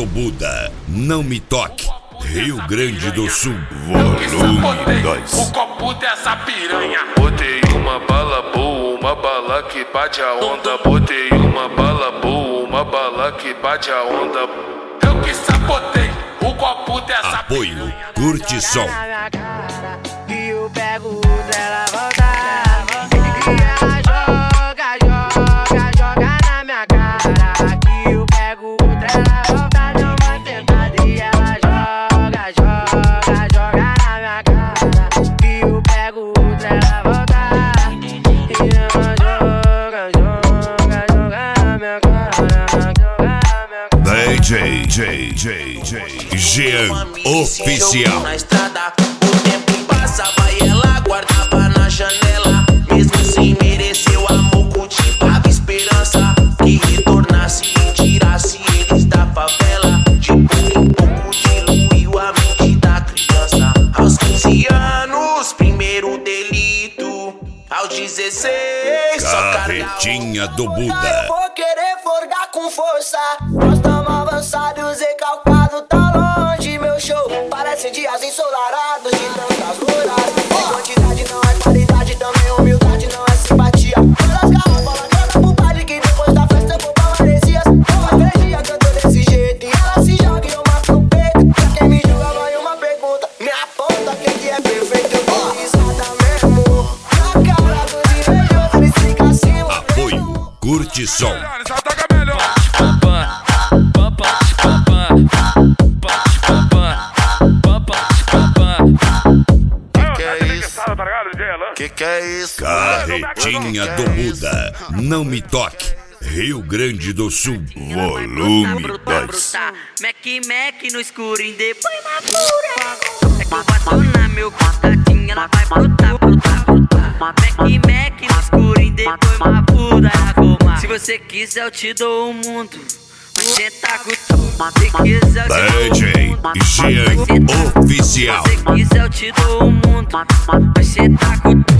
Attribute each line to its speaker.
Speaker 1: do Buda, não me toque, Rio Grande do Sul, volume 2.
Speaker 2: O copo dessa piranha.
Speaker 3: Botei uma bala boa, uma bala que bate a onda. Botei uma bala boa, uma bala que bate a onda.
Speaker 2: Eu que sabotei o copo dessa
Speaker 1: Apoio,
Speaker 2: piranha.
Speaker 1: curte som.
Speaker 4: E eu pego dela voltar. E ela joga na minha cara. Que eu pego dela voltar. Dá uma sentada e ela joga na minha cara. Que eu pego dela voltar. E ela joga na minha cara.
Speaker 1: DJ Jean Oficial.
Speaker 5: Na estrada, o tempo passava e ela guardava na janela. Mesmo sem merecer o amor, cultivava esperança que retornasse e tirasse eles da favela. De pouco em pouco diluiu a mente da criança. Aos 15 anos, primeiro delito. Aos 16, só
Speaker 1: Carretinha do
Speaker 4: Eu
Speaker 1: Buda.
Speaker 4: vou querer forgar com força. Nós tamo avançados e calcado, tá longe meu show. Parece dias ensolarados de tantas loiras. Quantidade não é qualidade, também humildade não é simpatia. Todas garrafas largando pro baile que depois da festa eu vou pra Maresias. Faz 3 dias que eu tô desse jeito e ela se joga e eu mato no peito. Pra quem me julga vai uma pergunta, me aponta quem que é perfeito. Eu tô risada mesmo na cara dos invejosos, eles ficam acima.
Speaker 1: Apoio, curte som.
Speaker 2: Só toca melhor.
Speaker 5: Que é isso?
Speaker 1: Carretinha do Buda, não me toque, Rio Grande do Sul, volume 2.
Speaker 6: Mac no escurinho, depois na pura. É que eu bato na meu contatinho, ela vai brotar. Mac no escurinho, depois uma pura arruma. Se você quiser eu te dou o mundo, mas senta com tudo. Se quiser eu te dou o mundo,
Speaker 1: DJ Jean Oficial.
Speaker 6: se quiser eu te dou o mundo, mas senta com tudo.